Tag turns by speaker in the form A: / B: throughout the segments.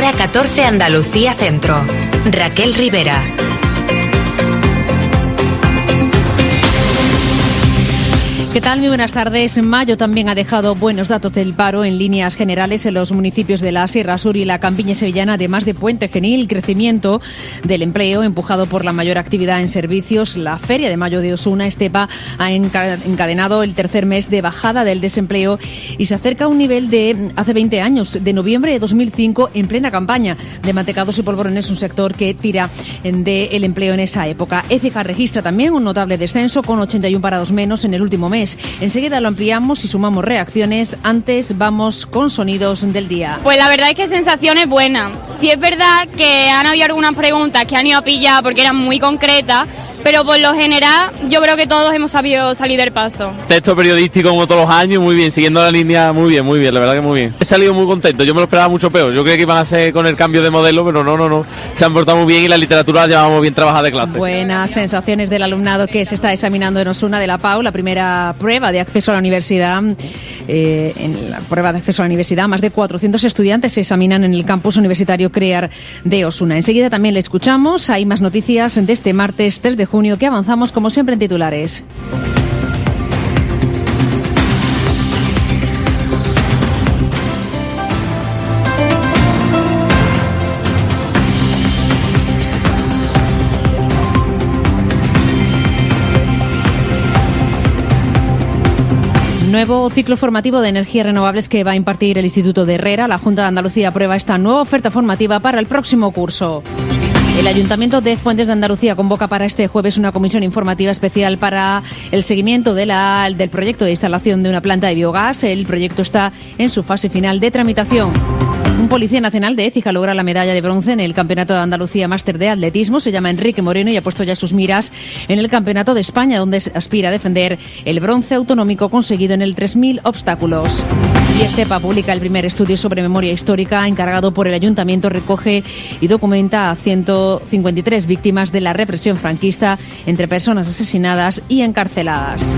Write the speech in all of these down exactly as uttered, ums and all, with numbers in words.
A: Hora catorce Andalucía Centro. Raquel Rivera.
B: ¿Qué tal? Muy buenas tardes. Mayo también ha dejado buenos datos del paro en líneas generales en los municipios de la Sierra Sur y la Campiña Sevillana, además de Puente Genil, crecimiento del empleo empujado por la mayor actividad en servicios. La Feria de Mayo de Osuna, Estepa, ha encadenado el tercer mes de bajada del desempleo y se acerca a un nivel de hace veinte años, de noviembre de dos mil cinco, en plena campaña de mantecados y polvorones, un sector que tira del empleo en esa época. Écija registra también un notable descenso con ochenta y uno parados menos en el último mes. Enseguida lo ampliamos y sumamos reacciones. Antes vamos con sonidos del día.
C: Pues la verdad es que sensación es buena. Sí es verdad que han habido algunas preguntas que han ido a pillar porque eran muy concretas, pero por lo general yo creo que todos hemos sabido salir del paso.
D: Texto periodístico como todos los años, muy bien, siguiendo la línea, muy bien, muy bien, la verdad que muy bien. He salido muy contento, yo me lo esperaba mucho peor. Yo creía que iban a hacer con el cambio de modelo, pero no, no, no. Se han portado muy bien y la literatura la llevamos bien trabajada de clase.
B: Buenas sensaciones del alumnado que se está examinando en Osuna de la Pau, la primera prueba de acceso a la universidad. Eh, en la prueba de acceso a la universidad, más de cuatrocientos estudiantes se examinan en el campus universitario CREAR de Osuna. Enseguida también le escuchamos. Hay más noticias de este martes tres de junio que avanzamos como siempre en titulares. Nuevo ciclo formativo de energías renovables que va a impartir el Instituto de Herrera. La Junta de Andalucía aprueba esta nueva oferta formativa para el próximo curso. El Ayuntamiento de Fuentes de Andalucía convoca para este jueves una comisión informativa especial para el seguimiento de la, del proyecto de instalación de una planta de biogás. El proyecto está en su fase final de tramitación. Un policía nacional de Écija logra la medalla de bronce en el Campeonato de Andalucía Máster de Atletismo. Se llama Enrique Moreno y ha puesto ya sus miras en el Campeonato de España, donde aspira a defender el bronce autonómico conseguido en el tres mil obstáculos. Y Estepa publica el primer estudio sobre memoria histórica encargado por el Ayuntamiento. Recoge y documenta a ciento cincuenta y tres víctimas de la represión franquista, entre personas asesinadas y encarceladas.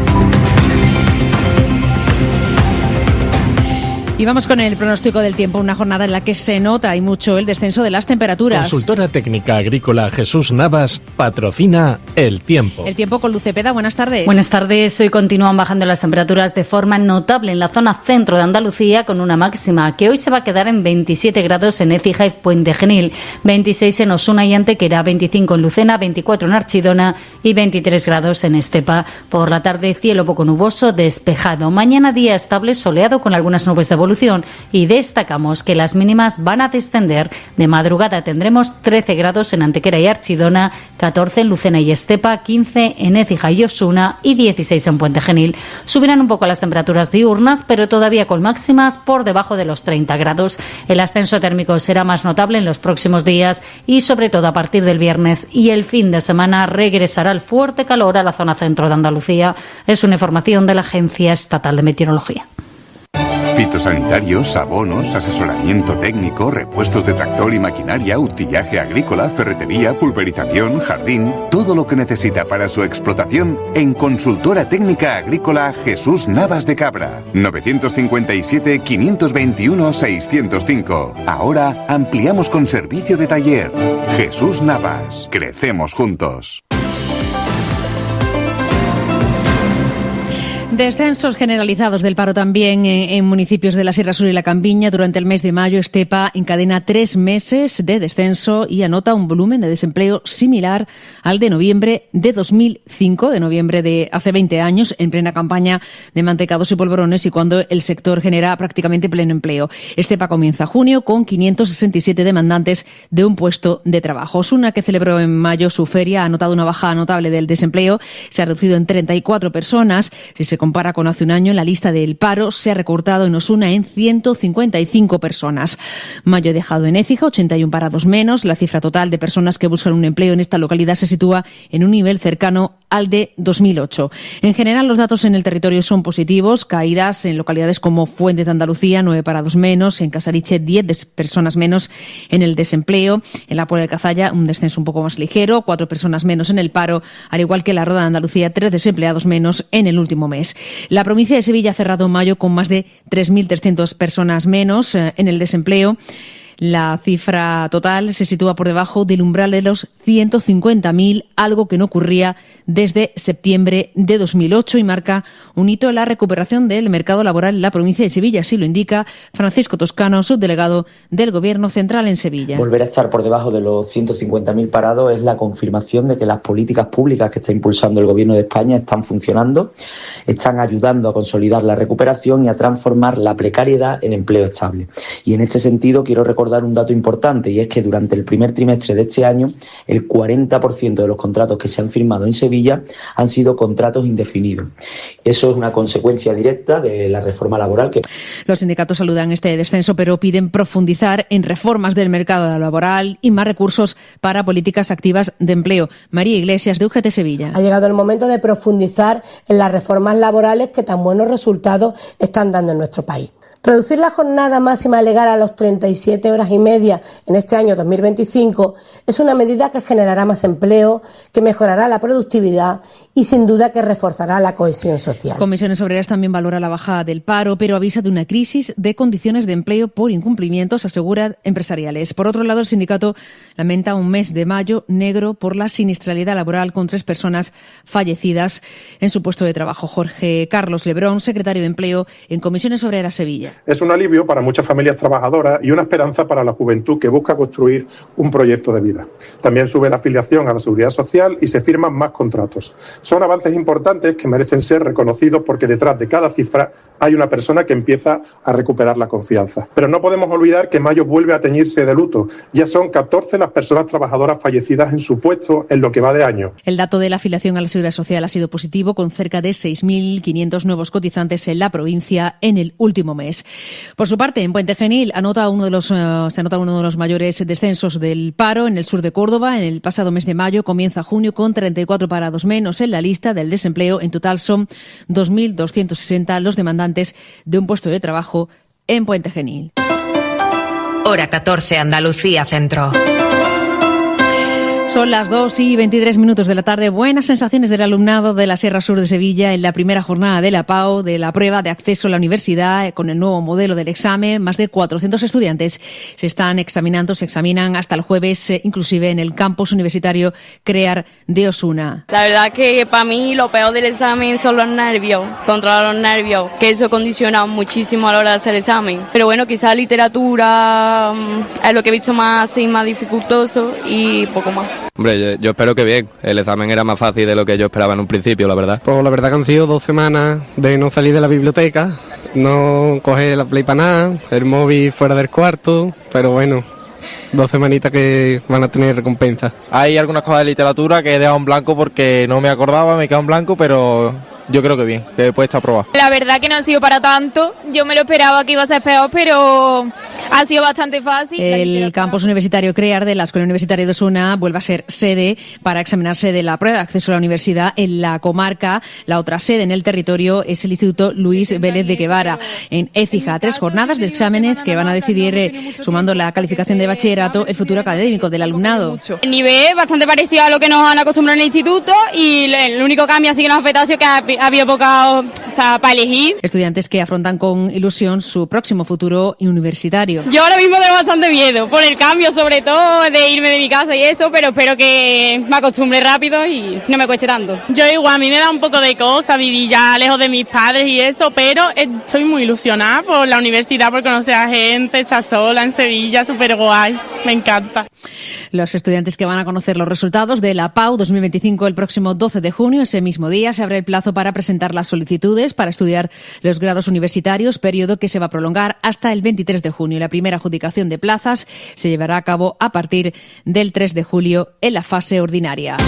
B: Y vamos con el pronóstico del tiempo, una jornada en la que se nota y mucho el descenso de las temperaturas.
E: Consultora técnica agrícola Jesús Navas patrocina el tiempo.
B: El tiempo con Luz Cepeda, buenas tardes.
F: Buenas tardes, hoy continúan bajando las temperaturas de forma notable en la zona centro de Andalucía, con una máxima que hoy se va a quedar en veintisiete grados en Écija y Puente Genil, veintiséis en Osuna y Antequera, veinticinco en Lucena, veinticuatro en Archidona y veintitrés grados en Estepa. Por la tarde, cielo poco nuboso, despejado. Mañana día estable, soleado con algunas nubes de evolución, y destacamos que las mínimas van a descender. De madrugada tendremos trece grados en Antequera y Archidona, catorce en Lucena y Estepa, quince en Écija y Osuna y dieciséis en Puente Genil. Subirán un poco las temperaturas diurnas, pero todavía con máximas por debajo de los treinta grados. El ascenso térmico será más notable en los próximos días y sobre todo a partir del viernes y el fin de semana regresará el fuerte calor a la zona centro de Andalucía. Es una información de la Agencia Estatal de Meteorología.
G: Fitosanitarios, abonos, asesoramiento técnico, repuestos de tractor y maquinaria, utillaje agrícola, ferretería, pulverización, jardín, todo lo que necesita para su explotación en Consultora Técnica Agrícola Jesús Navas de Cabra. novecientos cincuenta y siete, quinientos veintiuno, seiscientos cinco. Ahora ampliamos con servicio de taller. Jesús Navas. Crecemos juntos.
B: Descensos generalizados del paro también en, en municipios de la Sierra Sur y la Campiña. Durante el mes de mayo, Estepa encadena tres meses de descenso y anota un volumen de desempleo similar al de noviembre de dos mil cinco, de noviembre de hace veinte años, en plena campaña de mantecados y polvorones y cuando el sector genera prácticamente pleno empleo. Estepa comienza junio con quinientos sesenta y siete demandantes de un puesto de trabajo. Osuna, que celebró en mayo su feria, ha anotado una baja notable del desempleo. Se ha reducido en treinta y cuatro personas. Si se compara con hace un año, la lista del paro se ha recortado en Osuna en ciento cincuenta y cinco personas. Mayo ha dejado en Écija ochenta y uno parados menos. La cifra total de personas que buscan un empleo en esta localidad se sitúa en un nivel cercano al de dos mil ocho. En general, los datos en el territorio son positivos. Caídas en localidades como Fuentes de Andalucía, nueve parados menos. En Casariche, diez personas menos en el desempleo. En la Puebla de Cazalla, un descenso un poco más ligero, cuatro personas menos en el paro, al igual que en la Roda de Andalucía, tres desempleados menos en el último mes. La provincia de Sevilla ha cerrado mayo con más de tres mil trescientas personas menos eh, en el desempleo. La cifra total se sitúa por debajo del umbral de los ciento cincuenta mil, algo que no ocurría desde septiembre de dos mil ocho y marca un hito en la recuperación del mercado laboral en la provincia de Sevilla. Así lo indica Francisco Toscano, subdelegado del Gobierno Central en Sevilla.
H: Volver a estar por debajo de los ciento cincuenta mil parados es la confirmación de que las políticas públicas que está impulsando el Gobierno de España están funcionando, están ayudando a consolidar la recuperación y a transformar la precariedad en empleo estable. Y en este sentido quiero recordar un dato importante, y es que durante el primer trimestre de este año el cuarenta por ciento de los contratos que se han firmado en Sevilla han sido contratos indefinidos. Eso es una consecuencia directa de la reforma laboral que...
B: Los sindicatos saludan este descenso, pero piden profundizar en reformas del mercado laboral y más recursos para políticas activas de empleo. María Iglesias, de U G T Sevilla.
I: Ha llegado el momento de profundizar en las reformas laborales que tan buenos resultados están dando en nuestro país. Reducir la jornada máxima legal a los treinta y siete horas y media en este año dos mil veinticinco es una medida que generará más empleo, que mejorará la productividad y sin duda que reforzará la cohesión social.
B: Comisiones Obreras también valora la bajada del paro, pero avisa de una crisis de condiciones de empleo por incumplimientos, asegura empresariales. Por otro lado, el sindicato lamenta un mes de mayo negro por la siniestralidad laboral con tres personas fallecidas en su puesto de trabajo. Jorge Carlos Lebrón, secretario de Empleo en Comisiones Obreras Sevilla.
J: Es un alivio para muchas familias trabajadoras y una esperanza para la juventud que busca construir un proyecto de vida. También sube la afiliación a la Seguridad Social y se firman más contratos. Son avances importantes que merecen ser reconocidos porque detrás de cada cifra hay una persona que empieza a recuperar la confianza. Pero no podemos olvidar que mayo vuelve a teñirse de luto. Ya son catorce las personas trabajadoras fallecidas en su puesto en lo que va de año.
B: El dato de la afiliación a la Seguridad Social ha sido positivo, con cerca de seis mil quinientos nuevos cotizantes en la provincia en el último mes. Por su parte, en Puente Genil anota uno de los, uh, se anota uno de los mayores descensos del paro en el sur de Córdoba. En el pasado mes de mayo comienza junio con treinta y cuatro parados menos en la lista del desempleo. En total son dos mil doscientos sesenta los demandantes de un puesto de trabajo en Puente Genil.
A: Hora catorce, Andalucía Centro.
B: Son las dos y veintitrés minutos de la tarde. Buenas sensaciones del alumnado de la Sierra Sur de Sevilla en la primera jornada de la P A U, de la prueba de acceso a la universidad, con el nuevo modelo del examen. Más de cuatrocientos estudiantes se están examinando, se examinan hasta el jueves, inclusive en el campus universitario CREAR de Osuna.
K: La verdad que para mí lo peor del examen son los nervios, controlar los nervios, que eso condiciona muchísimo a la hora de hacer el examen. Pero bueno, quizás literatura es lo que he visto más así, más dificultoso y poco más.
L: Hombre, yo, yo espero que bien. El examen era más fácil de lo que yo esperaba en un principio, la verdad.
M: Pues la verdad que han sido dos semanas de no salir de la biblioteca, no coger la Play para nada, el móvil fuera del cuarto, pero bueno, dos semanitas que van a tener recompensa.
N: Hay algunas cosas de literatura que he dejado en blanco porque no me acordaba, me he quedado en blanco, pero yo creo que bien, que después está aprobado.
C: La verdad que no ha sido para tanto, yo me lo esperaba que iba a ser peor, pero ha sido bastante fácil.
B: El campus universitario CREAR de la Escuela Universitaria de Osuna vuelve a ser sede para examinarse de la prueba de acceso a la universidad en la comarca. La otra sede en el territorio es el Instituto Luis Vélez de Guevara, en Écija. Tres jornadas de exámenes que van a decidir, eh, sumando la calificación de bachillerato, el futuro académico del alumnado.
C: El nivel bastante parecido a lo que nos han acostumbrado en el instituto, y el único cambio así que nos ha afectado ha sido que ha había poca, o sea, para elegir.
B: Estudiantes que afrontan con ilusión su próximo futuro universitario.
C: Yo ahora mismo tengo bastante miedo por el cambio, sobre todo de irme de mi casa y eso, pero espero que me acostumbre rápido y no me cueste tanto.
O: Yo igual, a mí me da un poco de cosa vivir ya lejos de mis padres y eso, pero estoy muy ilusionada por la universidad, por conocer a gente, estar sola en Sevilla, súper guay, me encanta.
B: Los estudiantes que van a conocer los resultados de la P A U dos mil veinticinco el próximo doce de junio, ese mismo día se abre el plazo para presentar las solicitudes para estudiar los grados universitarios, periodo que se va a prolongar hasta el veintitrés de junio. La primera adjudicación de plazas se llevará a cabo a partir del tres de julio en la fase ordinaria.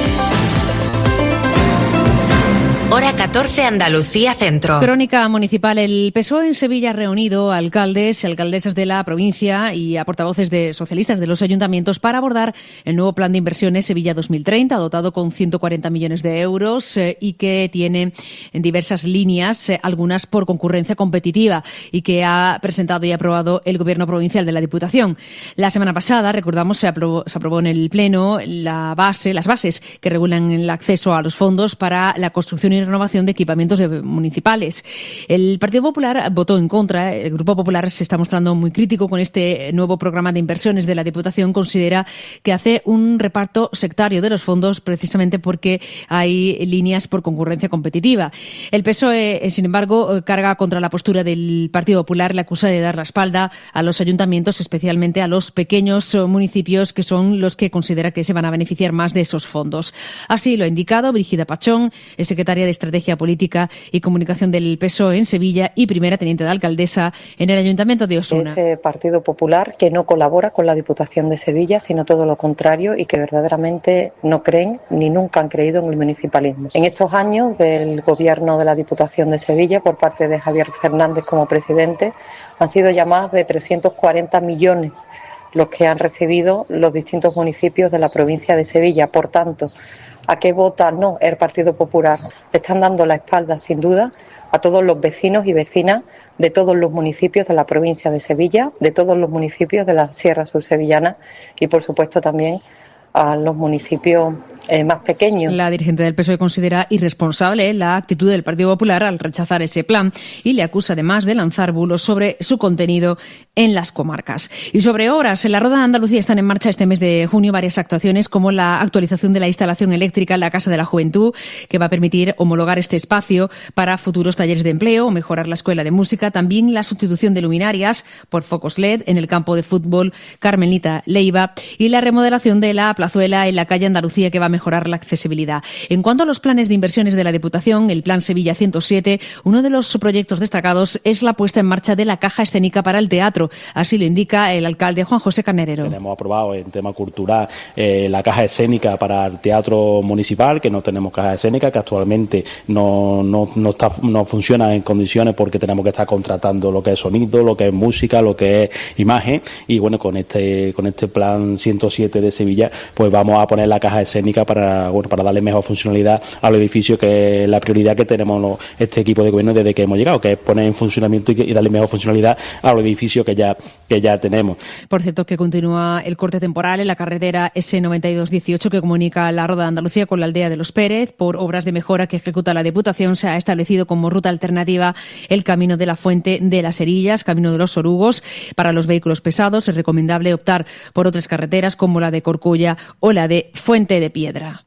A: Hora catorce, Andalucía Centro.
B: Crónica municipal. El P S O E en Sevilla ha reunido a alcaldes y alcaldesas de la provincia y a portavoces de socialistas de los ayuntamientos para abordar el nuevo plan de inversiones Sevilla dos mil treinta, dotado con ciento cuarenta millones de euros eh, y que tiene en diversas líneas, eh, algunas por concurrencia competitiva, y que ha presentado y aprobado el Gobierno provincial de la Diputación. La semana pasada, recordamos, se aprobó, se aprobó en el Pleno la base, las bases que regulan el acceso a los fondos para la construcción y y renovación de equipamientos de municipales. El Partido Popular votó en contra. El Grupo Popular se está mostrando muy crítico con este nuevo programa de inversiones de la Diputación. Considera que hace un reparto sectario de los fondos precisamente porque hay líneas por concurrencia competitiva. El P S O E, sin embargo, carga contra la postura del Partido Popular, le acusa de dar la espalda a los ayuntamientos, especialmente a los pequeños municipios que son los que considera que se van a beneficiar más de esos fondos. Así lo ha indicado Brígida Pachón, es secretaria de Estrategia Política y Comunicación del P S O E en Sevilla y primera teniente de alcaldesa en el Ayuntamiento de Osuna.
P: Ese Partido Popular que no colabora con la Diputación de Sevilla, sino todo lo contrario, y que verdaderamente no creen ni nunca han creído en el municipalismo. En estos años del gobierno de la Diputación de Sevilla, por parte de Javier Fernández como presidente, han sido ya más de trescientos cuarenta millones los que han recibido los distintos municipios de la provincia de Sevilla. Por tanto, ¿a qué vota no el Partido Popular? Le están dando la espalda, sin duda, a todos los vecinos y vecinas de todos los municipios de la provincia de Sevilla, de todos los municipios de la Sierra Sur Sevillana y, por supuesto, también a los municipios eh, más pequeños.
B: La dirigente del P S O E considera irresponsable la actitud del Partido Popular al rechazar ese plan y le acusa además de lanzar bulos sobre su contenido en las comarcas. Y sobre obras, en la Roda de Andalucía están en marcha este mes de junio varias actuaciones como la actualización de la instalación eléctrica en la Casa de la Juventud, que va a permitir homologar este espacio para futuros talleres de empleo o mejorar la escuela de música. También la sustitución de luminarias por focos L E D en el campo de fútbol Carmelita Leiva y la remodelación de la plazuela en la calle Andalucía, que va a mejorar la accesibilidad. En cuanto a los planes de inversiones de la Diputación, el Plan Sevilla ciento siete, uno de los proyectos destacados es la puesta en marcha de la caja escénica para el teatro. Así lo indica el alcalde Juan José Carnerero.
Q: Tenemos aprobado en tema cultural eh, la caja escénica para el teatro municipal, que no tenemos caja escénica, que actualmente no, no, no, está, no funciona en condiciones porque tenemos que estar contratando lo que es sonido, lo que es música, lo que es imagen. Y bueno, con este, con este Plan ciento siete de Sevilla, pues vamos a poner la caja escénica para bueno para darle mejor funcionalidad al edificio, que es la prioridad que tenemos este equipo de gobierno desde que hemos llegado, que es poner en funcionamiento y, y darle mejor funcionalidad al edificio que ya que ya tenemos.
B: Por cierto, que continúa el corte temporal en la carretera ese noventa y dos dieciocho que comunica la Roda de Andalucía con la aldea de Los Pérez. Por obras de mejora que ejecuta la Diputación, se ha establecido como ruta alternativa el camino de la Fuente de las Herillas, camino de los Orugos. Para los vehículos pesados es recomendable optar por otras carreteras como la de Corculla o la de Fuente de Piedra.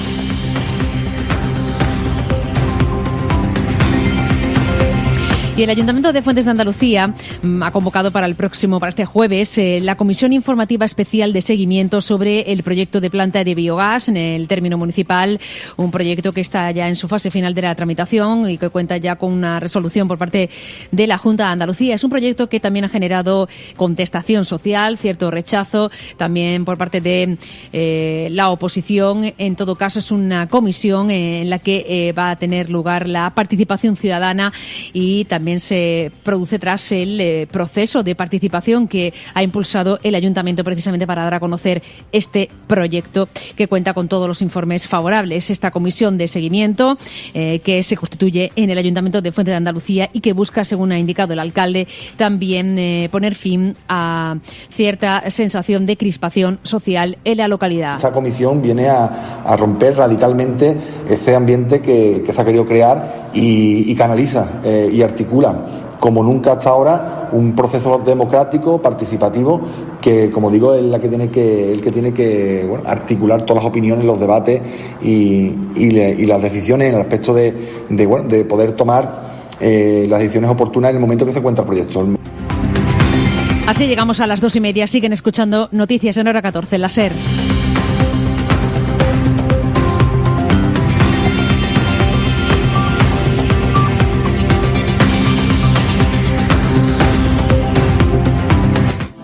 B: Y el Ayuntamiento de Fuentes de Andalucía ha convocado para el próximo, para este jueves, eh, la Comisión Informativa Especial de Seguimiento sobre el proyecto de planta de biogás en el término municipal, un proyecto que está ya en su fase final de la tramitación y que cuenta ya con una resolución por parte de la Junta de Andalucía. Es un proyecto que también ha generado contestación social, cierto rechazo, también por parte de eh, la oposición. En todo caso, es una comisión eh, en la que eh, va a tener lugar la participación ciudadana y también se produce tras el eh, proceso de participación que ha impulsado el Ayuntamiento precisamente para dar a conocer este proyecto, que cuenta con todos los informes favorables. Esta comisión de seguimiento eh, que se constituye en el Ayuntamiento de Fuente de Andalucía y que busca, según ha indicado el alcalde, también eh, poner fin a cierta sensación de crispación social en la localidad.
R: Esta comisión viene a, a romper radicalmente ese ambiente que, que se ha querido crear y, y canaliza eh, y articula como nunca hasta ahora un proceso democrático, participativo, que, como digo, es la que tiene que, el que tiene que bueno, articular todas las opiniones, los debates y, y, le, y las decisiones en el aspecto de, de, bueno, de poder tomar eh, las decisiones oportunas en el momento que se encuentra el proyecto.
B: Así llegamos a las dos y media. Siguen escuchando Noticias en Hora catorce, la SER.